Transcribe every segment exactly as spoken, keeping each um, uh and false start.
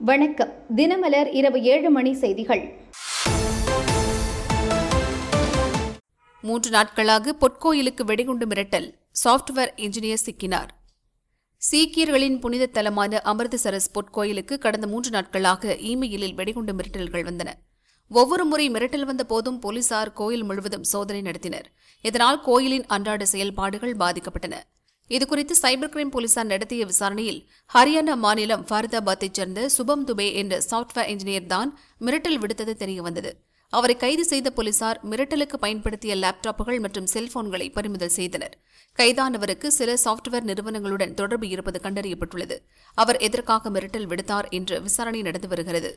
வணக்கம். தினமலர் இரவு ஏழு மணி செய்திகள். மூன்று நாட்களாக பொற்கோயிலுக்கு வெடிகுண்டு மிரட்டல், சாப்ட்வேர் இன்ஜினியர் சிக்கினார். சீக்கியர்களின் புனித தலமான அமிர்தசரஸ் பொற்கோயிலுக்கு கடந்த மூன்று நாட்களாக இமெயிலில் வெடிகுண்டு மிரட்டல்கள் வந்தன. ஒவ்வொரு முறை மிரட்டல் வந்த போதும் போலீசார் கோயில் முழுவதும் சோதனை நடத்தினர். இதனால் கோயிலின் அன்றாட செயல்பாடுகள் பாதிக்கப்பட்டன. இதுகுறித்து சைபர் கிரைம் போலீசார் நடத்திய விசாரணையில் ஹரியானா மாநிலம் ஃபரிதாபாத்தைச் சேர்ந்த சுபம் துபே என்ற சாப்ட்வேர் இன்ஜினியர் தான் மிரட்டல் விடுத்தது தெரியவந்தது. அவரை கைது செய்த போலீசார் மிரட்டலுக்கு பயன்படுத்திய லேப்டாப்புகள் மற்றும் செல்போன்களை பறிமுதல் செய்தனர். கைதானவருக்கு சில சாப்ட்வேர் நிறுவனங்களுடன் தொடர்பு இருப்பது கண்டறியப்பட்டுள்ளது. அவர் எதற்காக மிரட்டல் விடுத்தார் என்று விசாரணை நடந்து வருகிறது.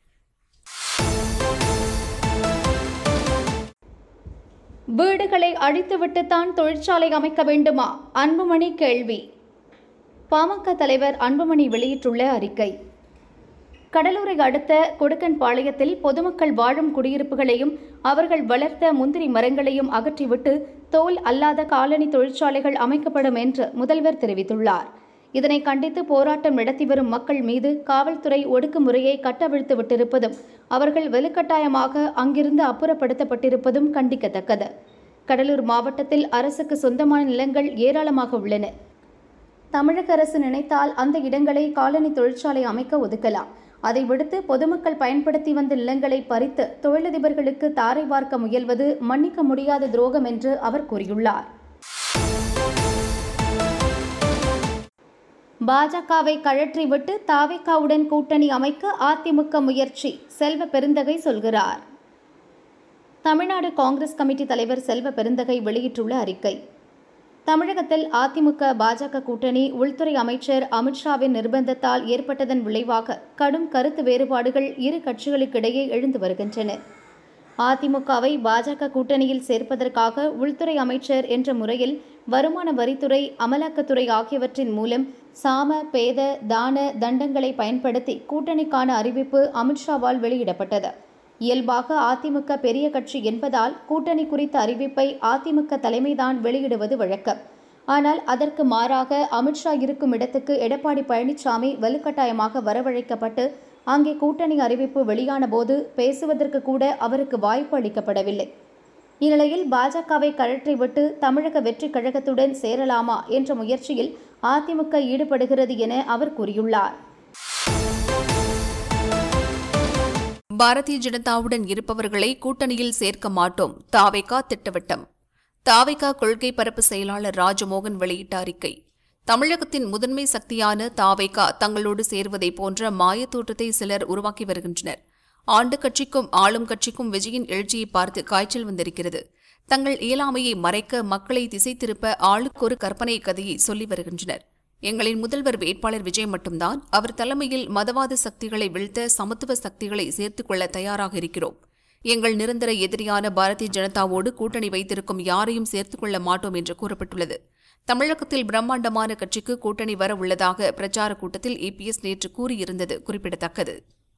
வீடுகளை அழித்துவிட்டுத்தான் தொழிற்சாலை அமைக்க வேண்டுமா? அன்புமணி கேள்வி. பாமக தலைவர் அன்புமணி வெளியிட்டுள்ள அறிக்கை. கடலூரை அடுத்த கொடுக்கன்பாளையத்தில் பொதுமக்கள் வாழும் குடியிருப்புகளையும் அவர்கள் வளர்த்த முந்திரி மரங்களையும் அகற்றிவிட்டு தோல் அல்லாத காலனி தொழிற்சாலைகள் அமைக்கப்படும் என்று முதல்வர் தெரிவித்துள்ளார். இதனை கண்டித்து போராட்டம் நடத்தி வரும் மக்கள் மீது காவல்துறை ஒடுக்குமுறையை கட்டவிழ்த்து விட்டிருப்பதும் அவர்கள் வலுக்கட்டாயமாக அங்கிருந்து அப்புறப்படுத்தப்பட்டிருப்பதும் கண்டிக்கத்தக்கது. கடலூர் மாவட்டத்தில் அரசுக்கு சொந்தமான நிலங்கள் ஏராளமாக உள்ளன. தமிழக அரசு நினைத்தால் அந்த இடங்களை காலனி தொழிற்சாலை அமைக்க ஒதுக்கலாம். அதை விடுத்து பொதுமக்கள் பயன்படுத்தி வந்த நிலங்களை பறித்து தொழிலதிபர்களுக்கு தாரை வார்க்க முயல்வது மன்னிக்க முடியாத துரோகம் என்று அவர் கூறியுள்ளார். பாஜகவை கழற்றிவிட்டு தாவேகாவுடன் கூட்டணி அமைக்க அதிமுக முயற்சி, செல்வ பெருந்தகை சொல்கிறார். தமிழ்நாடு காங்கிரஸ் கமிட்டி தலைவர் செல்வ பெருந்தகை வெளியிட்டுள்ள அறிக்கை. தமிழகத்தில் அதிமுக பாஜக கூட்டணி உள்துறை அமைச்சர் அமித்ஷாவின் நிர்பந்தத்தால் ஏற்பட்டதன் விளைவாக கடும் கருத்து வேறுபாடுகள் இரு கட்சிகளுக்கிடையே எழுந்து வருகின்றன. அதிமுகவை பாஜக கூட்டணியில் சேர்ப்பதற்காக உள்துறை அமைச்சர் என்ற முறையில் வருமான வரித்துறை, அமலாக்கத்துறை ஆகியவற்றின் மூலம் சாம, பேத, தான தண்டங்களை பயன்படுத்தி கூட்டணிக்கான அறிவிப்பு அமித்ஷாவால் வெளியிடப்பட்டது. இயல்பாக அதிமுக பெரிய கட்சி என்பதால் கூட்டணி குறித்த அறிவிப்பை அதிமுக தலைமைதான் வெளியிடுவது வழக்கம். ஆனால் அதற்கு மாறாக அமித்ஷா இருக்கும் இடத்துக்கு எடப்பாடி பழனிசாமி வலுக்கட்டாயமாக வரவழைக்கப்பட்டு அங்கே கூட்டணி அறிவிப்பு வெளியான போது பேசுவதற்கு கூட அவருக்கு வாய்ப்பு அளிக்கப்படவில்லை. இந்நிலையில் பாஜகவை கழற்றிவிட்டு தமிழக வெற்றிக் கழகத்துடன் சேரலாமா என்ற முயற்சியில் அதிமுக ஈடுபடுகிறது என அவர் கூறியுள்ளார். பாரதிய ஜனதாவுடன் இருப்பவர்களை கூட்டணியில் சேர்க்க மாட்டோம், தாவேகா திட்டவட்டம். தாவேகா கொள்கை பரப்பு செயலாளர் ராஜமோகன் வெளியிட்ட அறிக்கை. தமிழகத்தின் முதன்மை சக்தியான தாவேகா தங்களோடு சேர்வதை போன்ற மாயத் தோற்றத்தை சிலர் உருவாக்கி வருகின்றனர். ஆண்டு கட்சிக்கும் ஆளும் கட்சிக்கும் விஜயின் எழுச்சியை பார்த்து காய்ச்சல் வந்திருக்கிறது. தங்கள் இயலாமையை மறைக்க மக்களை திசை திருப்ப ஆளுக்கு ஒரு கற்பனை கதையை சொல்லி வருகின்றனர். எங்களின் முதல்வர் வேட்பாளர் விஜய் மட்டும்தான். அவர் தலைமையில் மதவாத சக்திகளை வீழ்த்த சமத்துவ சக்திகளை சேர்த்துக் கொள்ள தயாராக இருக்கிறோம். எங்கள் நிரந்தர எதிரியான பாரதிய ஜனதாவோடு கூட்டணி வைத்திருக்கும் யாரையும் சேர்த்துக் கொள்ள மாட்டோம் என்று கூறப்பட்டுள்ளது. தமிழகத்தில் பிரம்மாண்டமான கட்சிக்கு கூட்டணி வர உள்ளதாக பிரச்சார கூட்டத்தில் இபிஎஸ் நேற்று கூறியிருந்தது குறிப்பிடத்தக்கது.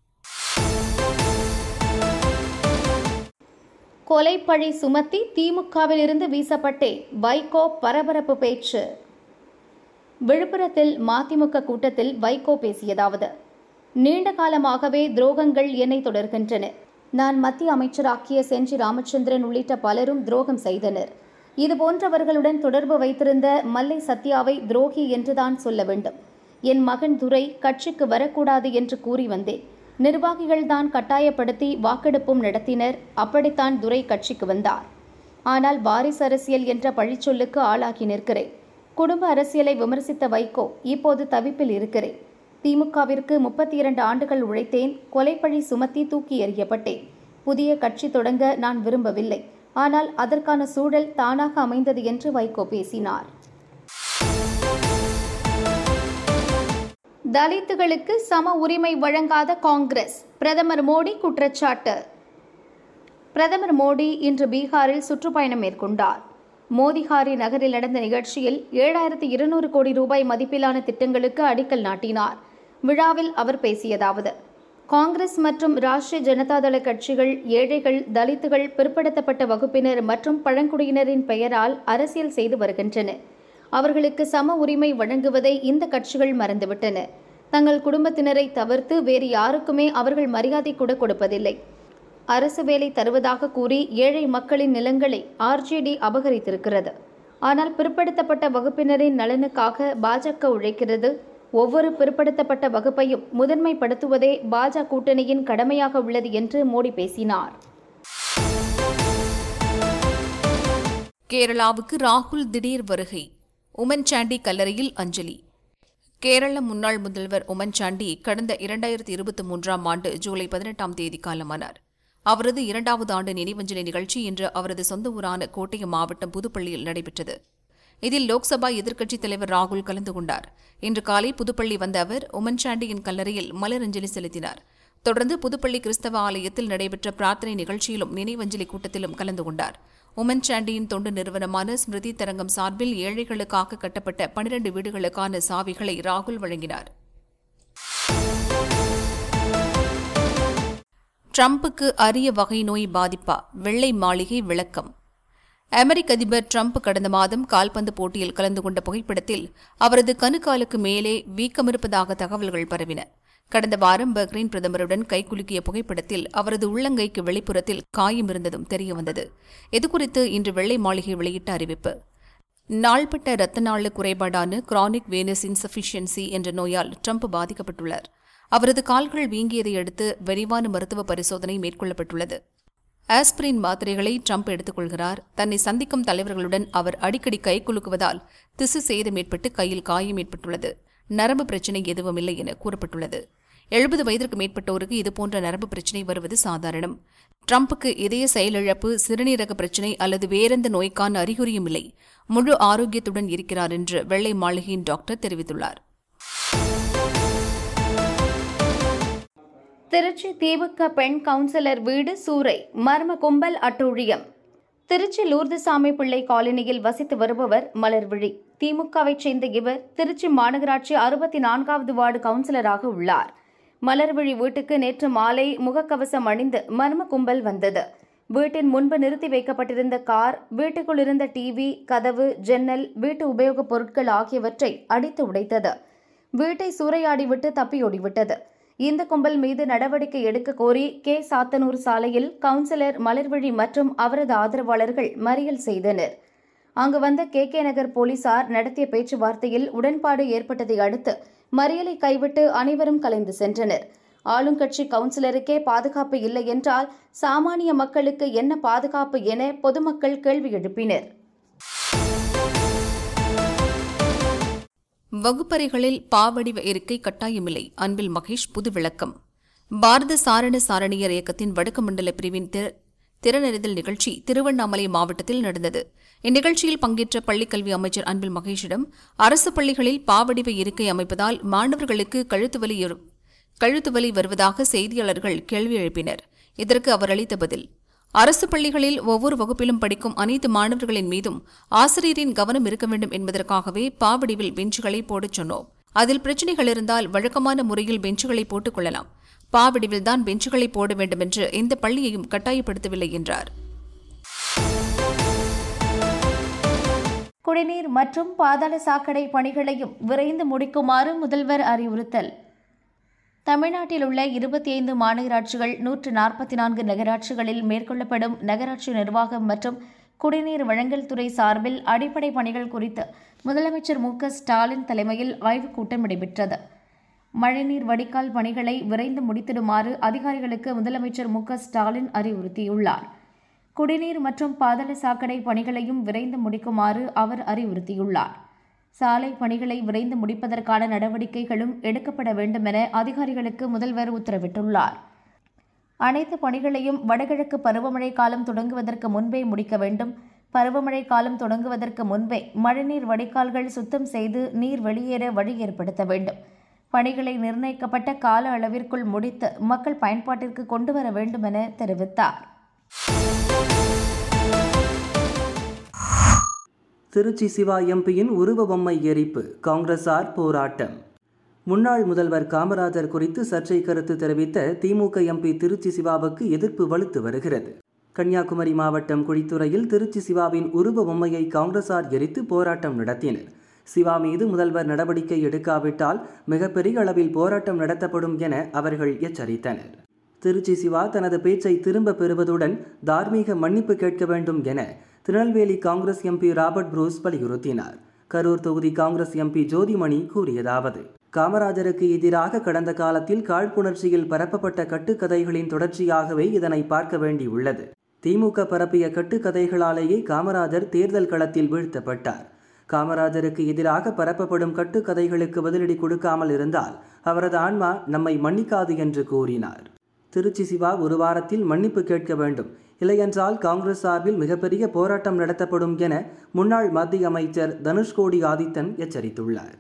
கொலைப்பழி சுமத்தி திமுகவில் இருந்து வீசப்பட்டே வைகோ பரபரப்பு பேச்சு. விழுப்புரத்தில் மதிமுக கூட்டத்தில் வைகோ பேசியதாவது: நீண்ட காலமாகவே துரோகங்கள் என்னை தொடர்கின்றன. நான் மத்திய அமைச்சராக்கிய செஞ்சி ராமச்சந்திரன் உள்ளிட்ட பலரும் துரோகம் செய்தனர். இதுபோன்றவர்களுடன் தொடர்பு வைத்திருந்த மல்லை சத்யாவை துரோகி என்றுதான் சொல்ல வேண்டும். என் மகன் துரை கட்சிக்கு வரக்கூடாது என்று கூறி வந்தேன். நிர்வாகிகள்தான் கட்டாயப்படுத்தி வாக்கெடுப்பும் நடத்தினர். அப்படித்தான் துரை கட்சிக்கு வந்தார். ஆனால் வாரிசு அரசியல் என்ற பழிச்சொல்லுக்கு ஆளாகி நிற்கிறேன். குடும்ப அரசியலை விமர்சித்த வைகோ இப்போது தவிப்பில் இருக்கிறேன். திமுகவிற்கு முப்பத்தி இரண்டு ஆண்டுகள் உழைத்தேன். கொலைப்பழி சுமத்தி தூக்கி எறியப்பட்டேன். புதிய கட்சி தொடங்க நான் விரும்பவில்லை. ஆனால் அதற்கான சூழல் தானாக அமைந்தது என்று வைகோ பேசினார். தலித்துகளுக்கு சம உரிமை வழங்காத காங்கிரஸ், பிரதமர் மோடி குற்றச்சாட்டு. பிரதமர் மோடி இன்று பீகாரில் சுற்றுப்பயணம் மேற்கொண்டார். மோதிஹாரி நகரில் நடந்த நிகழ்ச்சியில் ஏழாயிரத்தி இருநூறு கோடி ரூபாய் மதிப்பிலான திட்டங்களுக்கு அடிக்கல் நாட்டினார். விழாவில் அவர் பேசியதாவது: காங்கிரஸ் மற்றும் ராஷ்டிரிய ஜனதாதள கட்சிகள் ஏழைகள், தலித்துகள், பிற்படுத்தப்பட்ட வகுப்பினர் மற்றும் பழங்குடியினரின் பெயரால் அரசியல் செய்து வருகின்றன. அவர்களுக்கு சம உரிமை வழங்குவதை இந்த கட்சிகள் மறந்துவிட்டன. தங்கள் குடும்பத்தினரை தவிர்த்து வேறு யாருக்குமே அவர்கள் மரியாதை கூட கொடுப்பதில்லை. அரசு வேலை தருவதாக கூறி ஏழை மக்களின் நிலங்களை ஆர்ஜேடி அபகரித்திருக்கிறது. ஆனால் பிற்படுத்தப்பட்ட வகுப்பினரின் நலனுக்காக பாஜக உழைக்கிறது. ஒவ்வொரு பிற்படுத்தப்பட்ட வகுப்பையும் முதன்மைப்படுத்துவதே பாஜக கூட்டணியின் கடமையாக உள்ளது என்று மோடி பேசினார். கேரளாவுக்கு ராகுல் திடீர் வருகை. உமன் சாண்டி கல்லறையில் அஞ்சலி. கேரள முன்னாள் முதல்வர் உமன் சாண்டி கடந்த இரண்டாயிரத்தி இருபத்தி மூன்றாம் ஆண்டு ஜூலை பதினெட்டாம் தேதி காலமானார். அவரது இரண்டாவது ஆண்டு நினைவஞ்சலி நிகழ்ச்சி இன்று அவரது சொந்த ஊரான கோட்டயம் மாவட்டம் புதுப்பள்ளியில் நடைபெற்றது. இதில் லோக்சபா எதிர்க்கட்சித் தலைவர் ராகுல் கலந்து கொண்டார். இன்று காலை புதுப்பள்ளி வந்த அவர் உமன் சாண்டியின் கல்லறையில் மலரஞ்சலி செலுத்தினார். தொடர்ந்து புதுப்பள்ளி கிறிஸ்தவ ஆலயத்தில் நடைபெற்ற பிரார்த்தனை நிகழ்ச்சியிலும் நினைவஞ்சலி கூட்டத்திலும் கலந்து கொண்டார். உமன் சாண்டியின் தொண்டு நிறுவனமான ஸ்மிருதி தரங்கம் சார்பில் ஏழைகளுக்காக கட்டப்பட்ட பனிரண்டு வீடுகளுக்கான சாவிகளை ராகுல் வழங்கினார். ட்ரம்புக்கு அரிய வகை நோய் பாதிப்பா? வெள்ளை மாளிகை விளக்கம். அமெரிக்க அதிபர் ட்ரம்ப் கடந்த மாதம் கால்பந்து போட்டியில் கலந்து கொண்ட புகைப்படத்தில் அவரது கணுக்காலுக்கு மேலே வீக்கமிருப்பதாக தகவல்கள் பரவின. கடந்த வாரம் பஹ்ரைன் பிரதமருடன் கைகுலுக்கிய புகைப்படத்தில் அவரது உள்ளங்கைக்கு வெளிப்புறத்தில் காயம் இருந்ததும் தெரியவந்தது. இதுகுறித்து இன்று வெள்ளை மாளிகை வெளியிட்ட அறிவிப்பு. நாள்பட்ட இரத்த நாள குறைபாடான கிரானிக் வேனஸ் இன்சஃபிஷியன்சி என்ற நோயால் ட்ரம்ப் பாதிக்கப்பட்டுள்ளார். அவரது கால்கள் வீங்கியதை அடுத்து விரிவான மருத்துவ பரிசோதனை மேற்கொள்ளப்பட்டுள்ளது. ஆஸ்பிரின் மாத்திரைகளை ட்ரம்ப் எடுத்துக் கொள்கிறார். தன்னை சந்திக்கும் தலைவர்களுடன் அவர் அடிக்கடி கை குலுக்குவதால் திசு சேதம் ஏற்பட்டு கையில் காயம் ஏற்பட்டுள்ளது. நரம்பு பிரச்சினை எதுவும் இல்லை என கூறப்பட்டுள்ளது. எழுபது வயதிற்கு மேற்பட்டோருக்கு இதுபோன்ற நரம்பு பிரச்சினை வருவது சாதாரணம். ட்ரம்புக்கு இதய செயலிழப்பு, சிறுநீரக பிரச்சினை அல்லது வேறெந்த நோய்க்கான அறிகுறியும் இல்லை. முழு ஆரோக்கியத்துடன் இருக்கிறார் என்று வெள்ளை மாளிகையின் டாக்டர் தெரிவித்துள்ளார். திருச்சி திமுக பெண் கவுன்சிலர் வீடு சூறை, மர்ம கும்பல் அட்டூழியம். திருச்சி லூர்துசாமி பிள்ளை காலனியில் வசித்து வருபவர் மலர்விழி. திமுகவைச் சேர்ந்த இவர் திருச்சி மாநகராட்சி அறுபத்தி நான்காவது வார்டு கவுன்சிலராக உள்ளார். மலர்விழி வீட்டுக்கு நேற்று மாலை முகக்கவசம் அணிந்து மர்ம கும்பல் வந்தது. வீட்டின் முன்பு நிறுத்தி வைக்கப்பட்டிருந்த கார், வீட்டுக்குள் இருந்த டிவி, கதவு, ஜன்னல், வீட்டு உபயோகப் பொருட்கள் ஆகியவற்றை அடித்து உடைத்தது. வீட்டை சூறையாடிவிட்டு தப்பியோடிவிட்டது. இந்த கும்பல் மீது நடவடிக்கை எடுக்க கோரி கே சாத்தனூர் சாலையில் கவுன்சிலர் மலர்விழி மற்றும் அவரது ஆதரவாளர்கள் மறியல் செய்தனர். அங்கு வந்த கே கே நகர் போலீசார் நடத்திய பேச்சுவார்த்தையில் உடன்பாடு ஏற்பட்டதை அடுத்து மறியலை கைவிட்டு அனைவரும் கலைந்து சென்றனர். ஆளுங்கட்சி கவுன்சிலருக்கே பாதுகாப்பு இல்லை என்றால் சாமானிய மக்களுக்கு என்ன பாதுகாப்பு என பொதுமக்கள் கேள்வி எழுப்பினர். வகுப்பறைகளில் பாவடிவ இருக்கை கட்டாயமில்லை. அன்பில் மகேஷ் புது விளக்கம். பாரத சாரண சாரணியர் இயக்கத்தின் வடக்கு மண்டல பிரிவின் திறனறிதல் நிகழ்ச்சி திருவண்ணாமலை மாவட்டத்தில் நடந்தது. இந்நிகழ்ச்சியில் பங்கேற்ற பள்ளிக்கல்வி அமைச்சர் அன்பில் மகேஷிடம் அரசு பள்ளிகளில் பாவடிவ இருக்கை அமைப்பதால் மாணவர்களுக்கு கழுத்துவலி கழுத்துவலி வருவதாக செய்தியாளர்கள் கேள்வி எழுப்பினர். இதற்கு அவர் அளித்த பதில்: அரசு பள்ளிகளில் ஒவ்வொரு வகுப்பிலும் படிக்கும் அனைத்து மாணவர்களின் மீதும் ஆசிரியரின் கவனம் இருக்க வேண்டும் என்பதற்காகவே பாவடிவில் பெஞ்சுகளை போடச் சொன்னோம். அதில் பிரச்சினைகள் இருந்தால் வழக்கமான முறையில் பெஞ்சுகளை போட்டுக் கொள்ளலாம். பாவடிவில்தான் பெஞ்சுகளை போட வேண்டும் என்று எந்த பள்ளியையும் கட்டாயப்படுத்தவில்லை என்றார். குடிநீர் மற்றும் பாதாள சாக்கடை பணிகளையும் விரைந்து முடிக்குமாறு முதல்வர் அறிவுறுத்தல். தமிழ்நாட்டில் உள்ள இருபத்தி ஐந்து மாநகராட்சிகள், நூற்று நாற்பத்தி நான்கு நகராட்சிகளில் மேற்கொள்ளப்படும் நகராட்சி நிர்வாகம் மற்றும் குடிநீர் வழங்கல் துறை சார்பில் அடிப்படை பணிகள் குறித்து முதலமைச்சர் மு க ஸ்டாலின் தலைமையில் ஆய்வுக் கூட்டம் நடைபெற்றது. மழைநீர் வடிகால் பணிகளை விரைந்து முடித்திடுமாறு அதிகாரிகளுக்கு முதலமைச்சர் மு க ஸ்டாலின் அறிவுறுத்தியுள்ளார். குடிநீர் மற்றும் பாதாள சாக்கடை பணிகளையும் விரைந்து முடிக்குமாறு அவர் அறிவுறுத்தியுள்ளார். சாலை பணிகளை விரைந்து முடிப்பதற்கான நடவடிக்கைகளும் எடுக்கப்பட வேண்டும் என அதிகாரிகளுக்கு முதல்வர் உத்தரவிட்டுள்ளார். அனைத்து பணிகளையும் வடகிழக்கு பருவமழை காலம் தொடங்குவதற்கு முன்பே முடிக்க வேண்டும். பருவமழை காலம் தொடங்குவதற்கு முன்பே மழைநீர் வடிகால்கள் சுத்தம் செய்து நீர் வெளியேற வழி ஏற்படுத்த வேண்டும். பணிகளை நிர்ணயிக்கப்பட்ட கால அளவிற்குள் முடித்து மக்கள் பயன்பாட்டிற்கு கொண்டு வர வேண்டும் என தெரிவித்தார். திருச்சி சிவா எம்பியின் உருவ பொம்மை எரிப்பு, காங்கிரசார் போராட்டம். முன்னாள் முதல்வர் காமராஜர் குறித்து சர்ச்சை கருத்து தெரிவித்த திமுக எம்பி திருச்சி சிவாவுக்கு எதிர்ப்பு வலுத்து வருகிறது. கன்னியாகுமரி மாவட்டம் குழித்துறையில் திருச்சி சிவாவின் உருவ பொம்மையை காங்கிரசார் எரித்து போராட்டம் நடத்தினர். சிவா மீது முதல்வர் நடவடிக்கை எடுக்காவிட்டால் மிகப்பெரிய அளவில் போராட்டம் நடத்தப்படும் என அவர்கள் எச்சரித்தனர். திருச்சி சிவா தனது பேச்சை திரும்ப பெறுவதுடன் தார்மீக மன்னிப்பு கேட்க வேண்டும் என Tirunelveli Congress MP Robert Bruce வலியுறுத்தினார். கரூர் தொகுதி காங்கிரஸ் எம்பி ஜோதிமணி கூறியதாவது: காமராஜருக்கு எதிராக கடந்த காலத்தில் காழ்ப்புணர்ச்சியில் பரப்பப்பட்ட கட்டுக்கதைகளின் தொடர்ச்சியாகவே இதனை பார்க்க வேண்டியுள்ளது. திமுக பரப்பிய கட்டுக்கதைகளாலேயே காமராஜர் தேர்தல் களத்தில் வீழ்த்தப்பட்டார். காமராஜருக்கு எதிராக பரப்பப்படும் கட்டுக்கதைகளுக்கு பதிலடி கொடுக்காமல் இருந்தால் அவரது ஆன்மா நம்மை மன்னிக்காது என்று கூறினார். திருச்சி சிவா ஒரு வாரத்தில் மன்னிப்பு கேட்க வேண்டும், இல்லையென்றால் காங்கிரஸ் சார்பில் மிகப்பெரிய போராட்டம் நடத்தப்படும் என முன்னாள் மத்திய அமைச்சர் தனுஷ்கோடி ஆதித்தன் எச்சரித்துள்ளார்.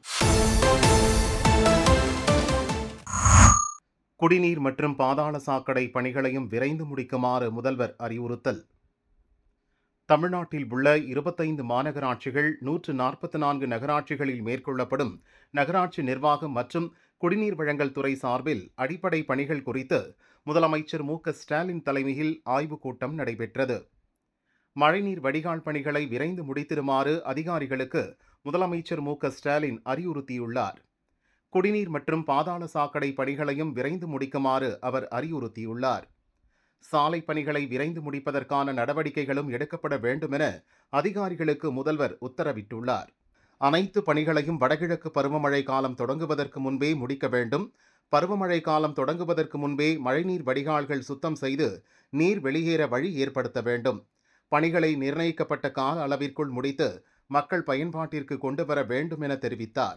குடிநீர் மற்றும் பாதாள சாக்கடை பணிகளையும் விரைந்து முடிக்குமாறு முதல்வர் அறிவுறுத்தல். தமிழ்நாட்டில் உள்ள இருபத்தைந்து மாநகராட்சிகள், நூற்று நாற்பத்தி நான்கு நகராட்சிகளில் மேற்கொள்ளப்படும் நகராட்சி நிர்வாகம் மற்றும் குடிநீர் வழங்கல் துறை சார்பில் அடிப்படை பணிகள் குறித்து முதலமைச்சர் மு க ஸ்டாலின் தலைமையில் ஆய்வுக் கூட்டம் நடைபெற்றது. மழைநீர் வடிகால் பணிகளை விரைந்து முடித்திடுமாறு அதிகாரிகளுக்கு முதலமைச்சர் மு க ஸ்டாலின் அறிவுறுத்தியுள்ளார். குடிநீர் மற்றும் பாதாள சாக்கடை பணிகளையும் விரைந்து முடிக்குமாறு அவர் அறிவுறுத்தியுள்ளார். சாலை பணிகளை விரைந்து முடிப்பதற்கான நடவடிக்கைகளும் எடுக்கப்பட வேண்டும் என அதிகாரிகளுக்கு முதல்வர் உத்தரவிட்டுள்ளார். அனைத்து பணிகளையும் வடகிழக்கு பருவமழை காலம் தொடங்குவதற்கு முன்பே முடிக்க வேண்டும். பருவமழை காலம் தொடங்குவதற்கு முன்பே மழைநீர் வடிகால்கள் சுத்தம் செய்து நீர் வெளியேற வழி ஏற்படுத்த வேண்டும். பணிகளை நிர்ணயிக்கப்பட்ட கால அளவிற்குள் முடித்து மக்கள் பயன்பாட்டிற்கு கொண்டு வர வேண்டும் என தெரிவித்தார்.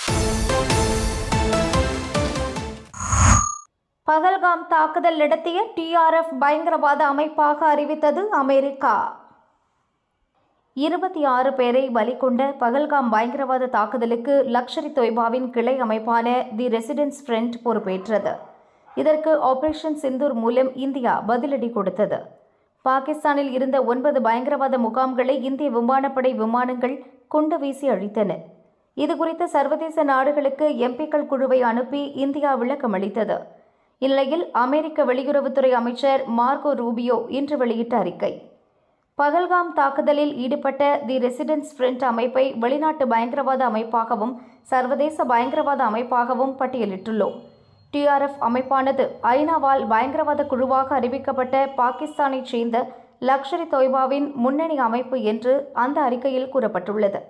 பகல்காம் தாக்குதல் நடத்திய டி ஆர் எஃப் பயங்கரவாத அமைப்பாக அறிவித்தது அமெரிக்கா. இருபத்தி ஆறு பேரை பலி கொண்ட பகல்காம் பயங்கரவாத தாக்குதலுக்கு லஷ்கர் இ தொய்பாவின் கிளை அமைப்பான தி ரெசிடென்ஸ் ஃப்ரண்ட் பொறுப்பேற்றது. இதற்கு ஆபரேஷன் சிந்தூர் மூலம் இந்தியா பதிலடி கொடுத்தது. பாகிஸ்தானில் இருந்த ஒன்பது பயங்கரவாத முகாம்களை இந்திய விமானப்படை விமானங்கள் குண்டு வீசி அழித்தன. இதுகுறித்து சர்வதேச நாடுகளுக்கு எம்பிக்கள் குழுவை அனுப்பி இந்தியா விளக்கம் அளித்தது. இந்நிலையில் அமெரிக்க வெளியுறவுத்துறை அமைச்சர் மார்கோ ரூபியோ இன்று வெளியிட்ட அறிக்கை: பகல்காம் தாக்குதலில் ஈடுபட்ட தி ரெசிடென்ஸ் ஃப்ரண்ட் அமைப்பை வெளிநாட்டு பயங்கரவாத அமைப்பாகவும் சர்வதேச பயங்கரவாத அமைப்பாகவும் பட்டியலிட்டுள்ளோம். டி ஆர் எஃப் அமைப்பானது ஐநாவால் பயங்கரவாத குழுவாக அறிவிக்கப்பட்ட பாகிஸ்தானைச் சேர்ந்த லஷ்கர் இ தொய்பாவின் முன்னணி அமைப்பு என்று அந்த அறிக்கையில் கூறப்பட்டுள்ளது.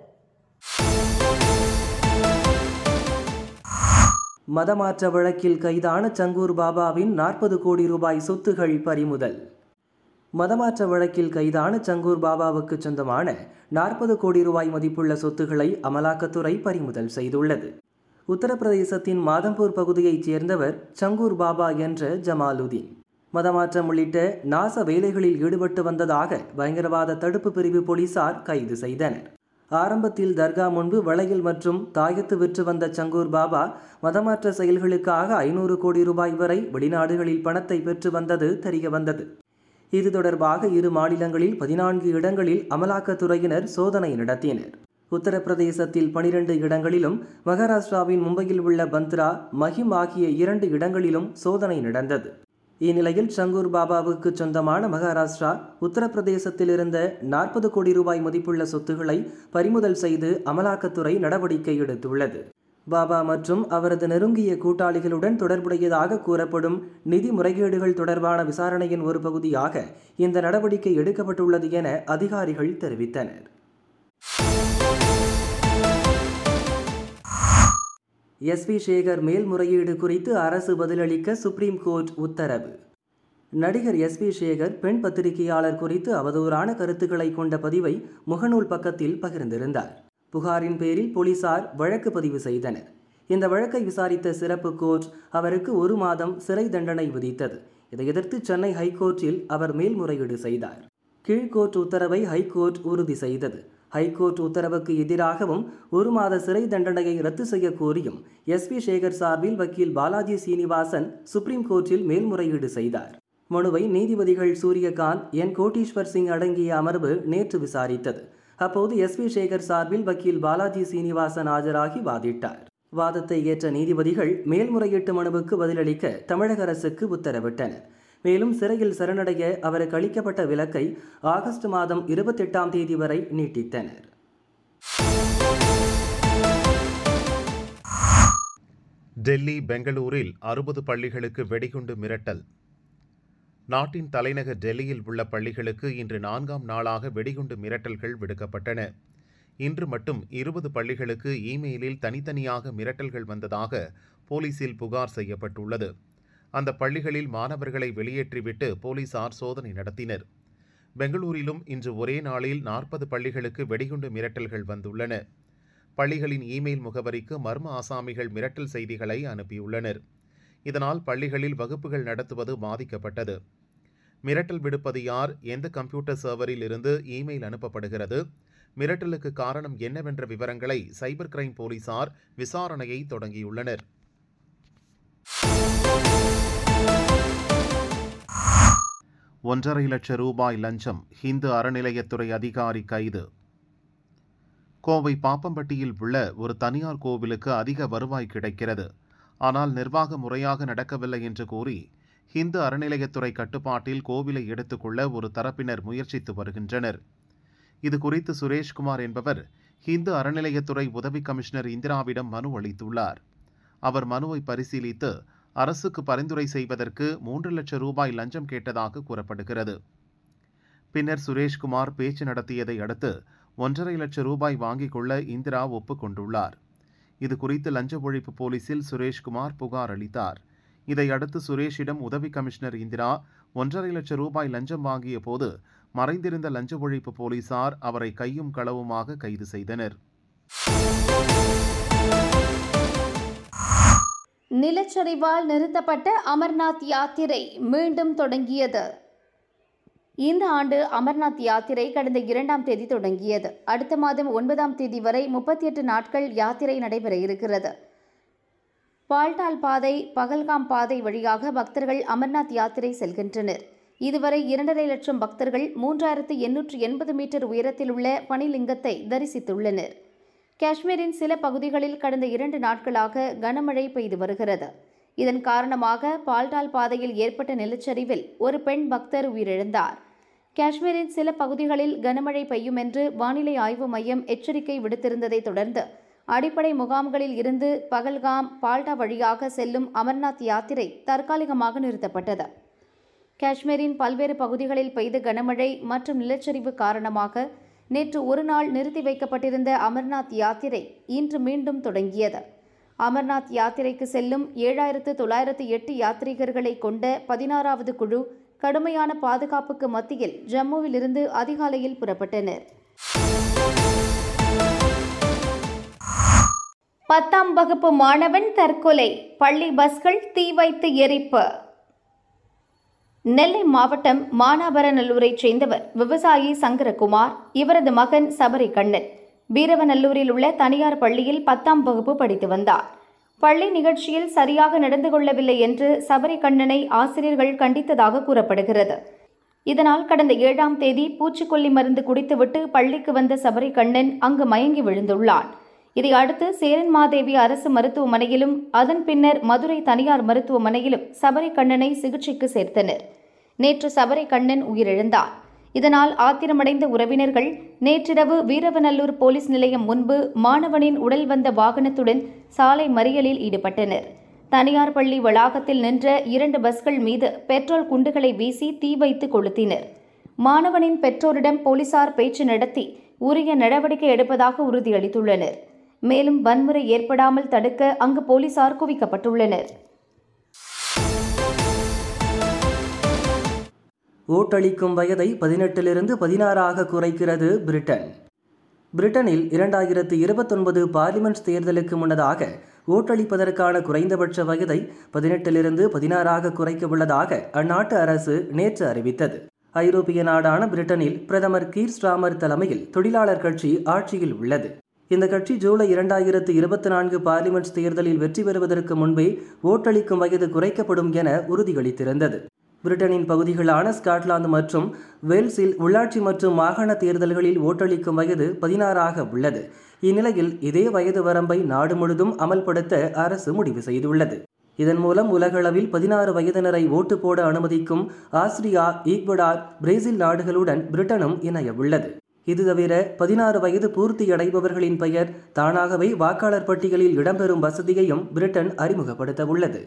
மதமாற்ற வழக்கில் கைதான சங்கூர் பாபாவின் நாற்பது கோடி ரூபாய் சொத்துகள் பறிமுதல். மதமாற்ற வழக்கில் கைதான சங்கூர் பாபாவுக்கு சொந்தமான நாற்பது கோடி ரூபாய் மதிப்புள்ள சொத்துக்களை அமலாக்கத்துறை பறிமுதல் செய்துள்ளது. உத்தரப்பிரதேசத்தின் மாதம்பூர் பகுதியைச் சேர்ந்தவர் சங்கூர் பாபா என்ற ஜமாலுதீன். மதமாற்றம் உள்ளிட்ட நாச வேலைகளில் ஈடுபட்டு வந்ததாக பயங்கரவாத தடுப்பு பிரிவு போலீசார் கைது செய்தனர். ஆரம்பத்தில் தர்கா முன்பு வளையல் மற்றும் தாயத்து விற்று வந்த சங்கூர் பாபா மதமாற்ற செயல்களுக்காக ஐநூறு கோடி ரூபாய் வரை வெளிநாடுகளில் பணத்தை பெற்று வந்தது தெரிய வந்தது. இது தொடர்பாக இரு மாநிலங்களில் பதினான்கு இடங்களில் அமலாக்கத்துறையினர் சோதனை நடத்தினர். உத்தரப்பிரதேசத்தில் பனிரெண்டு இடங்களிலும் மகாராஷ்டிராவின் மும்பையில் உள்ள பந்த்ரா, மஹிம் ஆகிய இரண்டு இடங்களிலும் சோதனை நடந்தது. இந்நிலையில் சங்கூர் பாபாவுக்கு சொந்தமான மகாராஷ்டிரா, உத்தரப்பிரதேசத்தில் இருந்த நாற்பது கோடி ரூபாய் மதிப்புள்ள சொத்துக்களை பறிமுதல் செய்து அமலாக்கத்துறை நடவடிக்கை எடுத்துள்ளது. பாபா மற்றும் அவரது நெருங்கிய கூட்டாளிகளுடன் தொடர்புடையதாக கூறப்படும் நிதி முறைகேடுகள் தொடர்பான விசாரணையின் ஒரு பகுதியாக இந்த நடவடிக்கை எடுக்கப்பட்டுள்ளது என அதிகாரிகள் தெரிவித்தனர். எஸ் வி சேகர் மேல்முறையீடு குறித்து அரசு பதிலளிக்க சுப்ரீம் கோர்ட் உத்தரவு. நடிகர் எஸ் வி சேகர் பெண் பத்திரிகையாளர் குறித்து அவதூறான கருத்துக்களை கொண்ட பதிவை முகநூல் பக்கத்தில் பகிர்ந்திருந்தார். புகாரின் பேரில் போலீசார் வழக்கு பதிவு செய்தனர். இந்த வழக்கை விசாரித்த சிறப்பு கோர்ட் அவருக்கு ஒரு மாதம் சிறை தண்டனை விதித்தது. இதை எதிர்த்து சென்னை ஹைகோர்ட்டில் அவர் மேல்முறையீடு செய்தார். கீழ்கோர்ட் உத்தரவை ஹைகோர்ட் உறுதி செய்தது. ஹைகோர்ட் உத்தரவுக்கு எதிராகவும் ஒரு மாத சிறை தண்டனையை ரத்து செய்ய கோரியும் எஸ் வி சேகர் சார்பில் வக்கீல் பாலாஜி சீனிவாசன் சுப்ரீம் கோர்ட்டில் மேல்முறையீடு செய்தார். மனுவை நீதிபதிகள் சூரியகாந்த், என் கோட்டீஸ்வர் சிங் அடங்கிய அமர்வு நேற்று விசாரித்தது. அப்போது எஸ் வி சேகர் சார்பில் வக்கீல் பாலாஜி சீனிவாசன் ஆஜராகி வாதிட்டார். வாதத்தை ஏற்ற நீதிபதிகள் மேல்முறையீட்டு மனுவுக்கு பதிலளிக்க தமிழக அரசுக்கு உத்தரவிட்டனர். மேலும் சிறையில் சரணடைய அவருக்கு அளிக்கப்பட்ட விலக்கை ஆகஸ்ட் மாதம் இருபத்தி எட்டாம் தேதி வரை நீட்டித்தனர். டெல்லி, பெங்களூரில் அறுபது பள்ளிகளுக்கு வெடிகுண்டு மிரட்டல். நாட்டின் தலைநகர் டெல்லியில் உள்ள பள்ளிகளுக்கு இன்று நான்காம் நாளாக வெடிகுண்டு மிரட்டல்கள் விடுக்கப்பட்டன. இன்று மட்டும் இருபது பள்ளிகளுக்கு இமெயிலில் தனித்தனியாக மிரட்டல்கள் வந்ததாக போலீசில் புகார் செய்யப்பட்டுள்ளது. அந்த பள்ளிகளில் மாணவர்களை வெளியேற்றிவிட்டு போலீசார் சோதனை நடத்தினர். பெங்களூரிலும் இன்று ஒரே நாளில் நாற்பது பள்ளிகளுக்கு வெடிகுண்டு மிரட்டல்கள் வந்துள்ளன. பள்ளிகளின் இமெயில் முகவரிக்கு மர்ம ஆசாமிகள் மிரட்டல் செய்திகளை அனுப்பியுள்ளனர். இதனால் பள்ளிகளில் வகுப்புகள் நடத்துவது பாதிக்கப்பட்டது. மிரட்டல் விடுப்பது யார், எந்த கம்ப்யூட்டர் சர்வரில் இருந்து இமெயில் அனுப்பப்படுகிறது, மிரட்டலுக்கு காரணம் என்னவென்ற விவரங்களை சைபர் கிரைம் போலீசார் விசாரணையை தொடங்கியுள்ளனர். ஒன்றரை லட்சம் ரூபாய் லஞ்சம், இந்து அறநிலையத்துறை அதிகாரி கைது. கோவை பாப்பம்பட்டியில் உள்ள ஒரு தனியார் கோவிலுக்கு அதிக வருவாய் கிடைக்கிறது. ஆனால் நிர்வாகம் முறையாக நடக்கவில்லை என்று கூறி இந்து அறநிலையத்துறை கட்டுப்பாட்டில் கோவிலை எடுத்துக்கொள்ள ஒரு தரப்பினர் முயற்சித்து வருகின்றனர். இது குறித்து சுரேஷ்குமார் என்பவர் இந்து அறநிலையத்துறை உதவி கமிஷனர் இந்திராவிடம் மனு அளித்துள்ளார். அவர் மனுவை பரிசீலித்து அரசுக்கு பரிந்துரை செய்வதற்கு மூன்று லட்சம் ரூபாய் லஞ்சம் கேட்டதாக கூறப்படுகிறது. பின்னர் சுரேஷ்குமார் பேச்சு நடத்தியதை அடுத்து ஒன்றரை லட்சம் ரூபாய் வாங்கிக் கொள்ள இந்திரா ஒப்புக்கொண்டுள்ளார். இது குறித்து லஞ்ச ஒழிப்பு போலீசில் சுரேஷ்குமார் புகார் அளித்தார். இதையடுத்து சுரேஷிடம் உதவி கமிஷனர் இந்திரா ஒன்றரை லட்சம் ரூபாய் லஞ்சம் வாங்கிய போது மறைந்திருந்த லஞ்ச ஒழிப்பு போலீசார் அவரை கையும் களவுமாக கைது செய்தனர். நிலச்சரிவால் நிறுத்தப்பட்ட அமர்நாத் யாத்திரை மீண்டும் தொடங்கியது. இந்த ஆண்டு அமர்நாத் யாத்திரை கடந்த இரண்டாம் தேதி தொடங்கியது. அடுத்த மாதம் ஒன்பதாம் தேதி வரை முப்பத்தி எட்டு நாட்கள் யாத்திரை நடைபெற இருக்கிறது. பால்டால் பாதை, பகல்காம் பாதை வழியாக பக்தர்கள் அமர்நாத் யாத்திரை செல்கின்றனர். இதுவரை இரண்டரை லட்சம் பக்தர்கள் மூன்றாயிரத்து எண்ணூற்று எண்பது மீட்டர் உயரத்தில் உள்ள பனிலிங்கத்தை தரிசித்துள்ளனர். காஷ்மீரின் சில பகுதிகளில் கடந்த இரண்டு நாட்களாக கனமழை பெய்து வருகிறது. இதன் காரணமாக பால்டால் பாதையில் ஏற்பட்ட நிலச்சரிவில் ஒரு பெண் பக்தர் உயிரிழந்தார். காஷ்மீரின் சில பகுதிகளில் கனமழை பெய்யும் என்று வானிலை ஆய்வு மையம் எச்சரிக்கை விடுத்திருந்ததை தொடர்ந்து அடிப்படை முகாம்களில் இருந்து பகல்காம், பால்டா வழியாக செல்லும் அமர்நாத் யாத்திரை தற்காலிகமாக நிறுத்தப்பட்டது. காஷ்மீரின் பல்வேறு பகுதிகளில் பெய்த கனமழை மற்றும் நிலச்சரிவு காரணமாக நேற்று ஒரு நாள் நிறுத்தி வைக்கப்பட்டிருந்த அமர்நாத் யாத்திரை இன்று மீண்டும் தொடங்கியது. அமர்நாத் யாத்திரைக்கு செல்லும் ஏழாயிரத்து தொள்ளாயிரத்து எட்டு யாத்ரீகர்களை கொண்ட பதினாறாவது குழு கடுமையான பாதுகாப்புக்கு மத்தியில் ஜம்முவிலிருந்து அதிகாலையில் புறப்பட்டனர். பத்தாம் வகுப்பு மாணவன் தற்கொலை, பள்ளி பஸ்கள் தீ வைத்து எரிப்பு. நெல்லை மாவட்டம் மானாபரநல்லூரைச் சேர்ந்தவர் விவசாயி சங்கரகுமார். இவரது மகன் சபரி கண்ணன் வீரவநல்லூரில் உள்ள தனியார் பள்ளியில் பத்தாம் வகுப்பு படித்து வந்தார். பள்ளி நிகழ்ச்சியில் சரியாக நடந்து கொள்ளவில்லை என்று சபரி கண்ணனை ஆசிரியர்கள் கண்டித்ததாக கூறப்படுகிறது. இதனால் கடந்த ஏழாம் தேதி பூச்சிக்கொல்லி மருந்து குடித்துவிட்டு பள்ளிக்கு வந்த சபரி கண்ணன் அங்கு மயங்கி விழுந்துள்ளான். இதையடுத்து சேரன்மாதேவி அரசு மருத்துவமனையிலும் அதன் பின்னர் மதுரை தனியார் மருத்துவமனையிலும் சபரி கண்ணனை சிகிச்சைக்கு சேர்த்தனர். நேற்று சபரி கண்ணன் உயிரிழந்தார். இதனால் ஆத்திரமடைந்த உறவினர்கள் நேற்றிரவு வீரவநல்லூர் போலீஸ் நிலையம் முன்பு மாணவனின் உடல் வந்த வாகனத்துடன் சாலை மறியலில் ஈடுபட்டனர். தனியார் பள்ளி வளாகத்தில் நின்ற இரண்டு பஸ்கள் மீது பெட்ரோல் குண்டுகளை வீசி தீ வைத்து கொளுத்தினர். மாணவனின் பெற்றோரிடம் போலீசார் பேச்சு நடத்தி உரிய நடவடிக்கை எடுப்பதாக உறுதியளித்துள்ளனர். மேலும் வன்முறை ஏற்படாமல் தடுக்க அங்கு போலீசார் குவிக்கப்பட்டுள்ளனர். ஓட்டளிக்கும் வயதை பதினெட்டிலிருந்து பதினாறாக குறைக்கிறது பிரிட்டன். பிரிட்டனில் இரண்டாயிரத்து இருபத்தொன்பது பார்லிமெண்ட் தேர்தலுக்கு முன்னதாக ஓட்டளிப்பதற்கான குறைந்தபட்ச வயதை பதினெட்டிலிருந்து பதினாறாக குறைக்க உள்ளதாக அந்நாட்டு அரசு நேற்று அறிவித்தது. ஐரோப்பிய நாடான பிரிட்டனில் பிரதமர் கீர் ஸ்டார்மர் தலைமையில் தொழிலாளர் கட்சி ஆட்சியில் உள்ளது. இந்த கட்சி ஜூலை இரண்டாயிரத்து இருபத்தி நான்கு பார்லிமெண்ட் தேர்தலில் வெற்றி பெறுவதற்கு முன்பே ஓட்டளிக்கும் வயது குறைக்கப்படும் என உறுதியளித்திருந்தது. பிரிட்டனின் பகுதிகளான ஸ்காட்லாந்து மற்றும் வேல்ஸில் உள்ளாட்சி மற்றும் மாகாண தேர்தல்களில் ஓட்டளிக்கும் வயது பதினாறாக உள்ளது. இந்நிலையில் இதே வயது வரம்பை நாடு முழுதும் அமல்படுத்த அரசு முடிவு செய்துள்ளது. இதன் மூலம் உலகளவில் பதினாறு வயதினரை ஓட்டு போட அனுமதிக்கும் ஆஸ்திரியா, ஈக்வடார், பிரேசில் நாடுகளுடன் பிரிட்டனும் இணைய உள்ளது. இது தவிர பதினாறு வயது பூர்த்தியடைபவர்களின் பெயர் தானாகவே வாக்காளர் பட்டியலில் இடம்பெறும் வசதியையும் பிரிட்டன் அறிமுகப்படுத்த உள்ளது.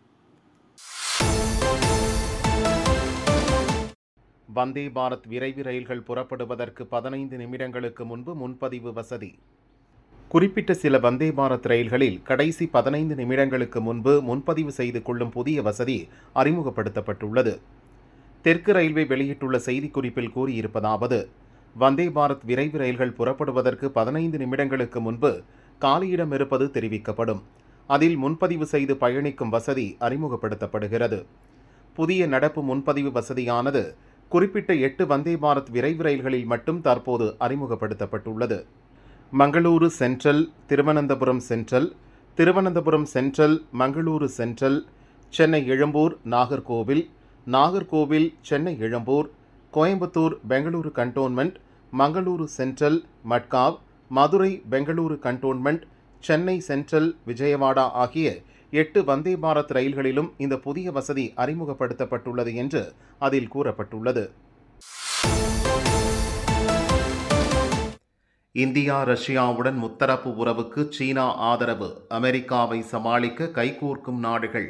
வந்தே பாரத் விரைவு ரயில்கள் புறப்படுவதற்கு பதினைந்து நிமிடங்களுக்கு முன்பு முன்பதிவு வசதி. குறிப்பிட்ட சில வந்தே பாரத் ரயில்களில் கடைசி பதினைந்து நிமிடங்களுக்கு முன்பு முன்பதிவு செய்து கொள்ளும் புதிய வசதி அறிமுகப்படுத்தப்பட்டுள்ளது. தெற்கு ரயில்வே வெளியிட்டுள்ள செய்திக்குறிப்பில் கூறியிருப்பதாவது: வந்தே பாரத் விரைவு ரயில்கள் புறப்படுவதற்கு பதினைந்து நிமிடங்களுக்கு முன்பு காலியிடம் இருப்பது தெரிவிக்கப்படும். அதில் முன்பதிவு செய்து பயணிக்கும் வசதி அறிமுகப்படுத்தப்படுகிறது. புதிய நடப்பு முன்பதிவு வசதியானது குறிப்பிட்ட எட்டு வந்தே பாரத் விரைவு ரயில்களில் மட்டும் தற்போது அறிமுகப்படுத்தப்பட்டுள்ளது. Mangaluru central, Thiruvananthapuram central, Thiruvananthapuram central, Mangaluru central, Chennai Egmore, Nagercoil, Nagercoil, Chennai Egmore, Coimbatore, Bengaluru cantonment, Mangaluru central, Madgaon, Madurai, Bengaluru cantonment, Chennai central, Vijayawada ஆகிய எட்டு வந்தே பாரத் ரயில்களிலும் இந்த புதிய வசதி அறிமுகப்படுத்தப்பட்டுள்ளது என்று அதில் கூறப்பட்டுள்ளது. இந்தியா ரஷ்யாவுடன் முத்தரப்பு உறவுக்கு சீனா ஆதரவு, அமெரிக்காவை சமாளிக்க கைகோர்க்கும் நாடுகள்.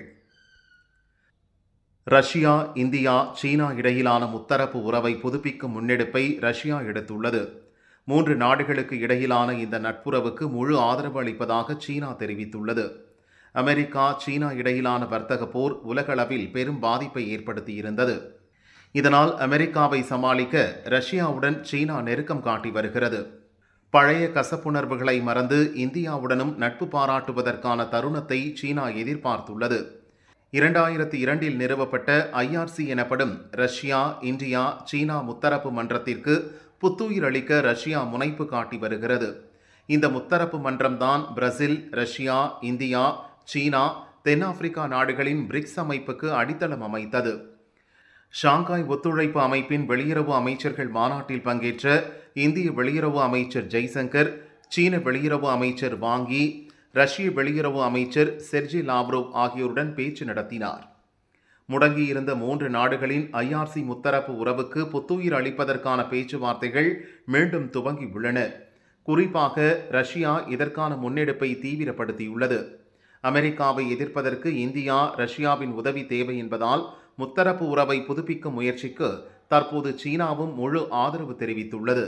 ரஷ்யா, இந்தியா, சீனா இடையிலான முத்தரப்பு உறவை புதுப்பிக்கும் முன்னெடுப்பை ரஷ்யா எடுத்துள்ளது. மூன்று நாடுகளுக்கு இடையிலான இந்த நட்புறவுக்கு முழு ஆதரவு அளிப்பதாக சீனா தெரிவித்துள்ளது. அமெரிக்கா, சீனா இடையிலான வர்த்தக போர் உலகளவில் பெரும் பாதிப்பை ஏற்படுத்தியிருந்தது. இதனால் அமெரிக்காவை சமாளிக்க ரஷ்யாவுடன் சீனா நெருக்கம் காட்டி வருகிறது. பழைய கசப்புணர்வுகளை மறந்து இந்தியாவுடனும் நட்பு பாராட்டுவதற்கான தருணத்தை சீனா எதிர்பார்த்துள்ளது. இரண்டாயிரத்தி இரண்டில் நிறுவப்பட்ட ஐஆர்சி எனப்படும் ரஷ்யா, இந்தியா, சீனா முத்தரப்பு மன்றத்திற்கு புத்துயிர் அளிக்க ரஷ்யா முனைப்பு காட்டி வருகிறது. இந்த முத்தரப்பு மன்றம்தான் பிரேசில், ரஷ்யா, இந்தியா, சீனா, தென்னாப்பிரிக்கா நாடுகளின் பிரிக்ஸ் அமைப்புக்கு அடித்தளம் அமைத்தது. ஷாங்காய் ஒத்துழைப்பு அமைப்பின் வெளியுறவு அமைச்சர்கள் மாநாட்டில் பங்கேற்ற இந்திய வெளியுறவு அமைச்சர் ஜெய்சங்கர், சீன வெளியுறவு அமைச்சர் வாங்கி, ரஷ்ய வெளியுறவு அமைச்சர் செர்ஜி லாவ்ரோவ் ஆகியோருடன் பேச்சு நடத்தினார். முடங்கியிருந்த மூன்று நாடுகளின் ஐஆர்சி முத்தரப்பு உறவுக்கு புத்துயிர் அளிப்பதற்கான பேச்சுவார்த்தைகள் மீண்டும் துவங்கியுள்ளன. குறிப்பாக ரஷ்யா இதற்கான முன்னெடுப்பை தீவிரப்படுத்தியுள்ளது. அமெரிக்காவை எதிர்ப்பதற்கு இந்தியா, ரஷ்யாவின் உதவி தேவை என்பதால் முத்தரப்பு உறவை புதுப்பிக்கும் முயற்சிக்கு தற்போது சீனாவும் முழு ஆதரவு தெரிவித்துள்ளது.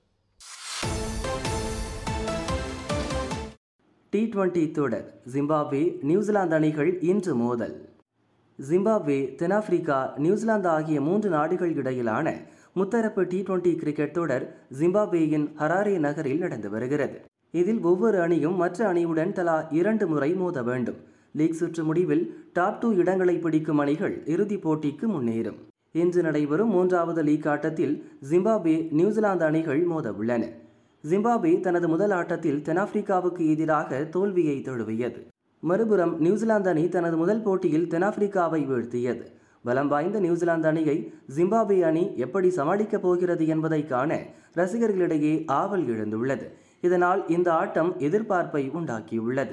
டி டுவெண்டி தொடர் ஜிம்பாப்வே, நியூசிலாந்து அணிகள் இன்று மோதல். ஜிம்பாப்வே, தென்னாப்பிரிக்கா, நியூசிலாந்து ஆகிய மூன்று நாடுகள் இடையிலான முத்தரப்பு டி டுவெண்டி கிரிக்கெட் தொடர் ஜிம்பாப்வேயின் ஹராரே நகரில் நடந்து வருகிறது. இதில் ஒவ்வொரு அணியும் மற்ற அணியுடன் தலா இரண்டு முறை மோத வேண்டும். லீக் சுற்று முடிவில் டாப் டூ இடங்களை பிடிக்கும் அணிகள் இறுதிப் போட்டிக்கு முன்னேறும். இன்று நடைபெறும் மூன்றாவது லீக் ஆட்டத்தில் ஜிம்பாப்வே, நியூசிலாந்து அணிகள் மோத உள்ளன. ஜிம்பாப்வே தனது முதல் ஆட்டத்தில் தென்னாப்பிரிக்காவுக்கு எதிராக தோல்வியை தழுவியது. மறுபுறம் நியூசிலாந்து அணி தனது முதல் போட்டியில் தென்னாப்பிரிக்காவை வீழ்த்தியது. பலம் வாய்ந்த நியூசிலாந்து அணியை ஜிம்பாப்வே அணி எப்படி சமாளிக்கப் போகிறது என்பதை காண ரசிகர்களிடையே ஆவல் எழுந்துள்ளது. இதனால் இந்த ஆட்டம் எதிர்பார்ப்பை உண்டாக்கியுள்ளது.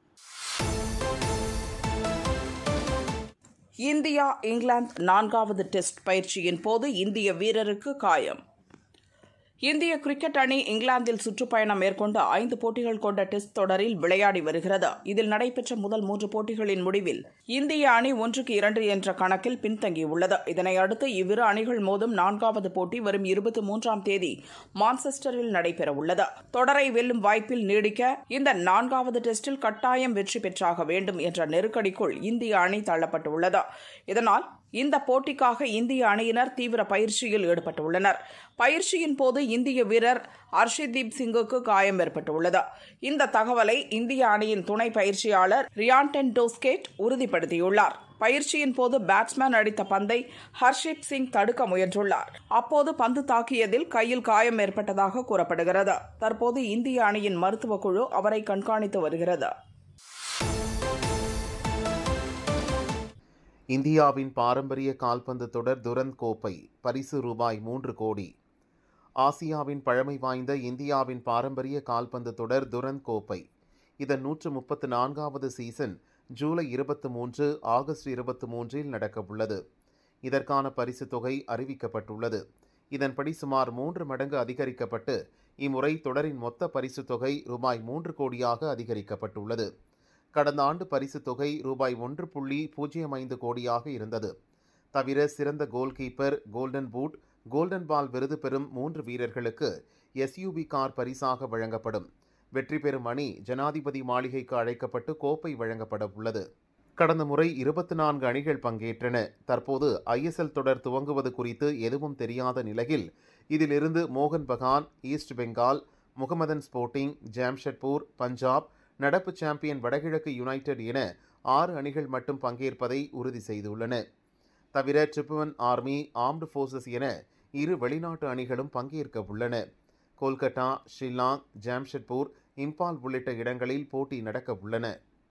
இந்தியா, இங்கிலாந்து நான்காவது டெஸ்ட் பயிற்சியின் போது இந்திய வீரருக்கு காயம். இந்திய கிரிக்கெட் அணி இங்கிலாந்தில் சுற்றுப்பயணம் மேற்கொண்டு ஐந்து போட்டிகள் கொண்ட டெஸ்ட் தொடரில் விளையாடி வருகிறது. இதில் நடைபெற்ற முதல் மூன்று போட்டிகளின் முடிவில் இந்திய அணி ஒன்றுக்கு இரண்டு என்ற கணக்கில் பின்தங்கியுள்ளது. இதனை அடுத்து இவ்விரு அணிகள் மோதும் நான்காவது போட்டி வரும் இருபத்தி மூன்றாம் தேதி மான்செஸ்டரில் நடைபெறவுள்ளது. தொடரை வெல்லும் வாய்ப்பில் நீடிக்க இந்த நான்காவது டெஸ்டில் கட்டாயம் வெற்றி பெற்றாக வேண்டும் என்ற நெருக்கடிக்குள் இந்திய அணி தள்ளப்பட்டுள்ளது. இதனால் இந்த போட்டிக்காக இந்திய அணியினர் தீவிர பயிற்சியில் ஈடுபட்டுள்ளனர். பயிற்சியின் போது இந்திய வீரர் ஹர்ஷதீப் சிங்குக்கு காயம் ஏற்பட்டுள்ளது. இந்த தகவலை இந்திய அணியின் துணை பயிற்சியாளர் ரியான்டன் டோஸ்கேட் உறுதிப்படுத்தியுள்ளார். பயிற்சியின் போது பேட்ஸ்மேன் அடித்த பந்தை ஹர்ஷீப் சிங் தடுக்க முயன்றுள்ளார். அப்போது பந்து தாக்கியதில் கையில் காயம் ஏற்பட்டதாக கூறப்படுகிறது. தற்போது இந்திய அணியின் மருத்துவ குழு அவரை கண்காணித்து வருகிறது. இந்தியாவின் பாரம்பரிய கால்பந்து தொடர் துரந்த் கோப்பை, பரிசு ரூபாய் மூன்று கோடி. ஆசியாவின் பழமை வாய்ந்த இந்தியாவின் பாரம்பரிய கால்பந்து தொடர் துரந்த் கோப்பை இதன் நூற்று முப்பத்து நான்காவது சீசன் ஜூலை இருபத்தி மூன்று ஆகஸ்ட் இருபத்தி மூன்றில் நடக்கவுள்ளது. இதற்கான பரிசு தொகை அறிவிக்கப்பட்டுள்ளது. இதன்படி சுமார் மூன்று மடங்கு அதிகரிக்கப்பட்டு இம்முறை தொடரின் மொத்த பரிசுத் தொகை ரூபாய் மூன்று கோடியாக அதிகரிக்கப்பட்டுள்ளது. கடந்த ஆண்டு பரிசுத் தொகை ரூபாய் ஒன்று புள்ளி பூஜ்ஜியம் ஐந்து கோடியாக இருந்தது. தவிர சிறந்த goalkeeper, golden boot, golden ball விருது பெறும் மூன்று வீரர்களுக்கு எஸ்யூவி கார் பரிசாக வழங்கப்படும். வெற்றி பெறும் அணி ஜனாதிபதி மாளிகைக்கு அழைக்கப்பட்டு கோப்பை வழங்கப்பட உள்ளது. கடந்த முறை இருபத்தி நான்கு அணிகள் பங்கேற்றன. தற்போது ஐஎஸ்எல் தொடர் துவங்குவது குறித்து எதுவும் தெரியாத நிலையில் இதிலிருந்து மோகன் Bagan, East Bengal, Mohammedan Sporting, Jamshedpur, Punjab, நடப்பு சாம்பியன் வடகிழக்கு யுனைடெட் என ஆறு அணிகள் மட்டும் பங்கேற்பதை உறுதி செய்துள்ளன. தவிர ட்ரிபுவன் ஆர்மி, ஆர்ம்டு ஃபோர்சஸ் என இரு வெளிநாட்டு அணிகளும் பங்கேற்க உள்ளன. கொல்கத்தா, ஷில்லாங், ஜாம்ஷெட்பூர், இம்பால் உள்ளிட்ட இடங்களில் போட்டி நடக்க உள்ளன.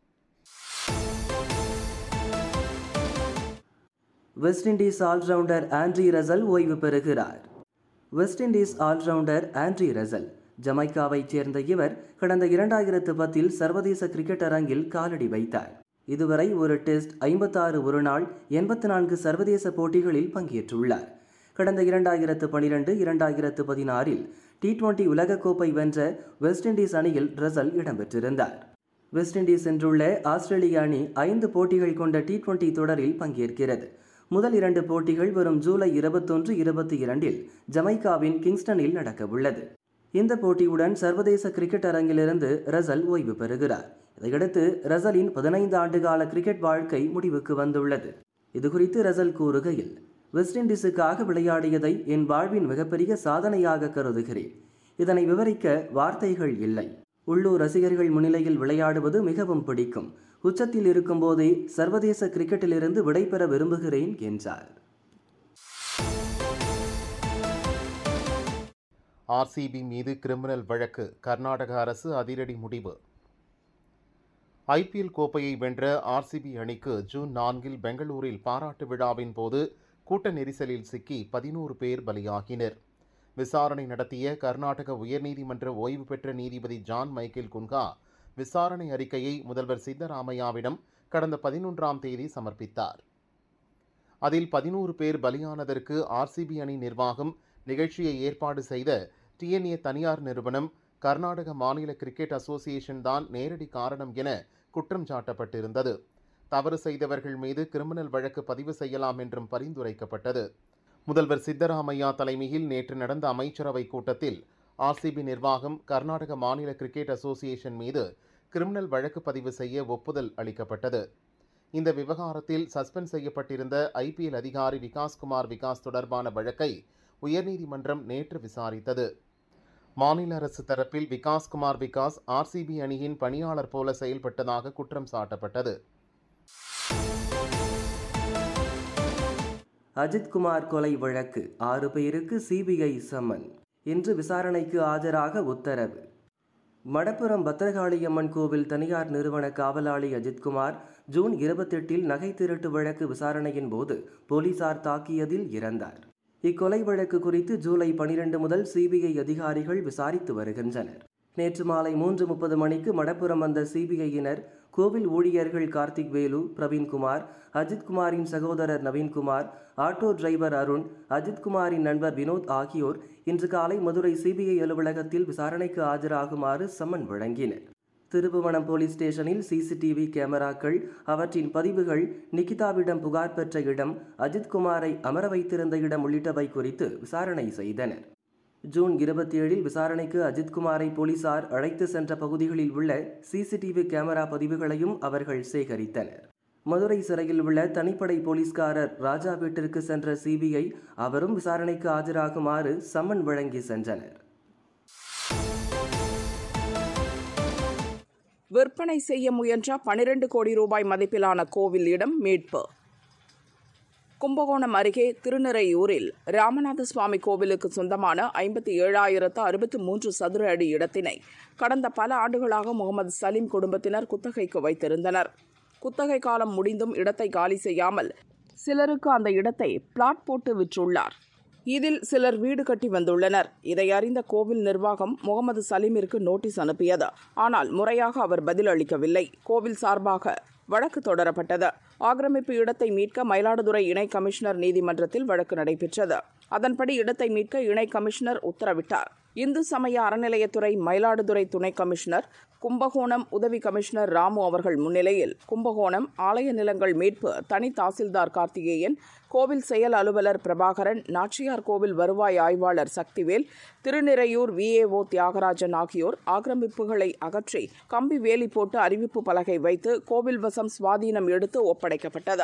West Indies all rounder Andre Russell ஓய்வு பெறுகிறார். West Indies all rounder Andre Russell, ஜமைக்காவைச் சேர்ந்த இவர் கடந்த இரண்டாயிரத்து பத்தில் சர்வதேச கிரிக்கெட் அரங்கில் காலடி வைத்தார். இதுவரை ஒரு டெஸ்ட், ஐம்பத்தாறு ஒருநாள், எண்பத்தி நான்கு சர்வதேச போட்டிகளில் பங்கேற்றுள்ளார். கடந்த இரண்டாயிரத்து பனிரெண்டு இரண்டாயிரத்து பதினாறில் டி டுவெண்டி உலகக்கோப்பை வென்ற வெஸ்ட் இண்டீஸ் அணியில் ரசல் இடம்பெற்றிருந்தார். வெஸ்ட் இண்டீஸ் சென்றுள்ள ஆஸ்திரேலிய அணி ஐந்து போட்டிகள் கொண்ட டி டுவெண்டி தொடரில் பங்கேற்கிறது. முதல் இரண்டு போட்டிகள் வரும் ஜூலை இருபத்தொன்று இருபத்தி இரண்டில் ஜமைக்காவின் கிங்ஸ்டனில் நடக்கவுள்ளது. இந்த போட்டியுடன் சர்வதேச கிரிக்கெட் அரங்கிலிருந்து ரசல் ஓய்வு பெறுகிறார். இதையடுத்து ரசலின் பதினைந்து ஆண்டுகால கிரிக்கெட் வாழ்க்கை முடிவுக்கு வந்துள்ளது. இதுகுறித்து ரசல் கூறுகையில், வெஸ்ட் இண்டீஸுக்காக விளையாடியதை என் வாழ்வின் மிகப்பெரிய சாதனையாக கருதுகிறேன். இதனை விவரிக்க வார்த்தைகள் இல்லை. உள்ளூர் ரசிகர்கள் முன்னிலையில் விளையாடுவது மிகவும் பிடிக்கும். உச்சத்தில் இருக்கும் போதே சர்வதேச கிரிக்கெட்டிலிருந்து விடைபெற விரும்புகிறேன் என்றார். ஆர்சிபி மீது கிரிமினல் வழக்கு, கர்நாடக அரசு அதிரடி முடிவு. ஐபிஎல் கோப்பையை வென்ற ஆர்சிபி அணிக்கு ஜூன் நான்கில் பெங்களூரில் பாராட்டு விழாவின் போது கூட்ட நெரிசலில் சிக்கி பதினோரு பேர் பலியாகினர். விசாரணை நடத்திய கர்நாடக உயர்நீதிமன்ற ஓய்வு பெற்ற நீதிபதி ஜான் மைக்கேல் குன்ஹா விசாரணை அறிக்கையை முதல்வர் சித்தராமையாவிடம் கடந்த பதினொன்றாம் தேதி சமர்ப்பித்தார். அதில் பதினோரு பேர் பலியானதற்கு ஆர்சிபி அணி நிர்வாகம், நிகழ்ச்சியை ஏற்பாடு செய்த டிஎன்ஏ தனியார் நிறுவனம், கர்நாடக மாநில கிரிக்கெட் அசோசியேஷன் தான் நேரடி காரணம் என குற்றம் சாட்டப்பட்டிருந்தது. தவறு செய்தவர்கள் மீது கிரிமினல் வழக்கு பதிவு செய்யலாம் என்றும் பரிந்துரைக்கப்பட்டது. முதல்வர் சித்தராமையா தலைமையில் நேற்று நடந்த அமைச்சரவை கூட்டத்தில் ஆர்சிபி நிர்வாகம் கர்நாடக மாநில கிரிக்கெட் அசோசியேஷன் மீது கிரிமினல் வழக்கு பதிவு செய்ய ஒப்புதல் அளிக்கப்பட்டது. இந்த விவகாரத்தில் சஸ்பெண்ட் செய்யப்பட்டிருந்த ஐபிஎல் அதிகாரி விகாஸ்குமார் விகாஸ் தொடர்பான வழக்கை உயர்நீதிமன்றம் நேற்று விசாரித்தது. மாநில அரசு தரப்பில் விகாஸ்குமார் விகாஸ் ஆர்சிபி அணியின் பணியாளர் போல செயல்பட்டதாக குற்றம் சாட்டப்பட்டது. அஜித்குமார் கொலை வழக்கு, ஆறு பேருக்கு சிபிஐ சம்மன். இன்று விசாரணைக்கு ஆஜராக உத்தரவு. மடப்புரம் பத்திரகாளியம்மன் கோவில் தனியார் நிறுவன காவலாளி அஜித்குமார் ஜூன் இருபத்தெட்டில் நகை திருட்டு வழக்கு விசாரணையின் போது போலீசார் தாக்கியதில் இறந்தார். இக்கொலை வழக்கு குறித்து ஜூலை பனிரெண்டு முதல் சிபிஐ அதிகாரிகள் விசாரித்து வருகின்றனர். நேற்று மாலை மூன்று முப்பது மணிக்கு மடப்புரம் வந்த சிபிஐயினர் கோவில் ஊழியர்கள் கார்த்திக் வேலு, பிரவீன்குமார், அஜித்குமாரின் சகோதரர் நவீன்குமார், ஆட்டோ டிரைவர் அருண், அஜித்குமாரின் நண்பர் வினோத் ஆகியோர் இன்று காலை மதுரை சிபிஐ அலுவலகத்தில் விசாரணைக்கு ஆஜராகுமாறு சம்மன் வழங்கினர். திருப்புவனம் போலீஸ் ஸ்டேஷனில் சிசிடிவி கேமராக்கள், அவற்றின் பதிவுகள், நிகிதாவிடம் புகார் பெற்ற இடம், அஜித்குமாரை அமர வைத்திருந்த இடம் உள்ளிட்டவை குறித்து விசாரணை செய்தனர். ஜூன் இருபத்தி ஏழில் விசாரணைக்கு அஜித்குமாரை போலீசார் அழைத்து சென்ற பகுதிகளில் உள்ள சிசிடிவி கேமரா பதிவுகளையும் அவர்கள் சேகரித்தனர். மதுரை சிறையில் உள்ள தனிப்படை போலீஸ்காரர் ராஜா வீட்டிற்கு சென்ற சிபிஐ அவரும் விசாரணைக்கு ஆஜராகுமாறு சம்மன் வழங்கி சென்றனர். விற்பனை செய்ய முயன்ற பனிரெண்டு கோடி ரூபாய் மதிப்பிலான கோவில் இடம் மீட்பு. கும்பகோணம் அருகே திருநிறையூரில் ராமநாத சுவாமி கோவிலுக்கு சொந்தமான ஐம்பத்தி ஏழாயிரத்து அறுபத்தி மூன்று சதுர அடி இடத்தினை கடந்த பல ஆண்டுகளாக முகமது சலீம் குடும்பத்தினர் குத்தகைக்கு வைத்திருந்தனர். குத்தகை காலம் முடிந்தும் இடத்தை காலி செய்யாமல் சிலருக்கு அந்த இடத்தை பிளாட் போட்டு விற்றுள்ளார். இதில் சிலர் வீடு கட்டி வந்துள்ளனர். இதை அறிந்த கோவில் நிர்வாகம் முகமது சலீமிற்கு நோட்டீஸ் அனுப்பியது. ஆனால் முறையாக அவர் பதில் அளிக்கவில்லை. கோவில் சார்பாக வழக்கு தொடரப்பட்டது. ஆக்கிரமிப்பு இடத்தை மீட்க மயிலாடுதுறை இணை கமிஷனர் நீதிமன்றத்தில் வழக்கு நடைபெற்றது. அதன்படி இடத்தை மீட்க இணை கமிஷனர் உத்தரவிட்டார். இந்து சமய அறநிலையத்துறை மயிலாடுதுறை துணை கமிஷனர், கும்பகோணம் உதவி கமிஷனர் ராமு அவர்கள் முன்னிலையில் கும்பகோணம் ஆலய நிலங்கள் மீட்பு தனி தாசில்தார் கார்த்திகேயன், கோவில் செயல் அலுவலர் பிரபாகரன், நாச்சியார் கோவில் வருவாய் ஆய்வாளர் சக்திவேல், திருநிறையூர் விஏஓ தியாகராஜன் ஆகியோர் ஆக்கிரமிப்புகளை அகற்றி கம்பி வேலி போட்டு அறிவிப்பு பலகை வைத்து கோவில் வசம் சுவாதீனம் எடுத்து ஒப்படைக்கப்பட்டது.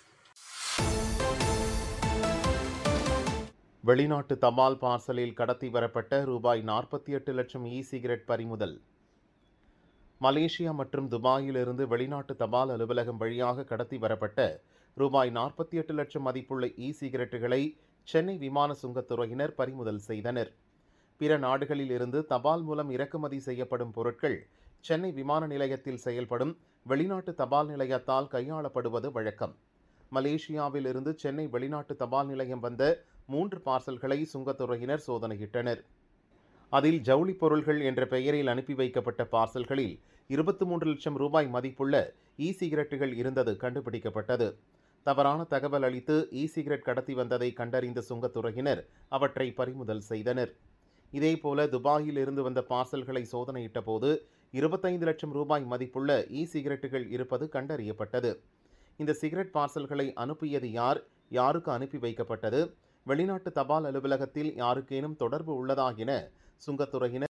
வெளிநாட்டு தபால் பார்சலில் கடத்தி வரப்பட்ட ரூபாய் நாற்பத்தி எட்டு லட்சம் இ சிகரெட் பறிமுதல். மலேசியா மற்றும் துபாயிலிருந்து வெளிநாட்டு தபால் அலுவலகம் வழியாக கடத்தி வரப்பட்ட ரூபாய் நாற்பத்தி எட்டு லட்சம் மதிப்புள்ள இ சிகரெட்டுகளை சென்னை விமான சுங்கத்துறையினர் பறிமுதல் செய்தனர். பிற நாடுகளில் இருந்து தபால் மூலம் இறக்குமதி செய்யப்படும் பொருட்கள் சென்னை விமான நிலையத்தில் செயல்படும் வெளிநாட்டு தபால் நிலையத்தால் கையாளப்படுவது வழக்கம். மலேசியாவில் இருந்து சென்னை வெளிநாட்டு தபால் நிலையம் வந்த மூன்று பார்சல்களை சுங்கத்துறையினர் சோதனையிட்டனர். அதில் ஜவுளி பொருள்கள் என்ற பெயரில் அனுப்பி வைக்கப்பட்ட பார்சல்களில் இருபத்தி மூன்று லட்சம் ரூபாய் மதிப்புள்ள இ சிகரெட்டுகள் இருந்தது கண்டுபிடிக்கப்பட்டது. தவறான தகவல் அளித்து இ சிகரெட் கடத்தி வந்ததை கண்டறிந்த சுங்கத்துறையினர் அவற்றை பறிமுதல் செய்தனர். இதேபோல துபாயில் இருந்து வந்த பார்சல்களை சோதனையிட்ட போது இருபத்தைந்து லட்சம் ரூபாய் மதிப்புள்ள இ சிகரெட்டுகள் இருப்பது கண்டறியப்பட்டது. இந்த சிகரெட் பார்சல்களை அனுப்பியது யார், யாருக்கு அனுப்பி வைக்கப்பட்டது, வெளிநாட்டு தபால் அலுவலகத்தில் யாருக்கேனும் தொடர்பு உள்ளதா என சுங்கத்துறையினர்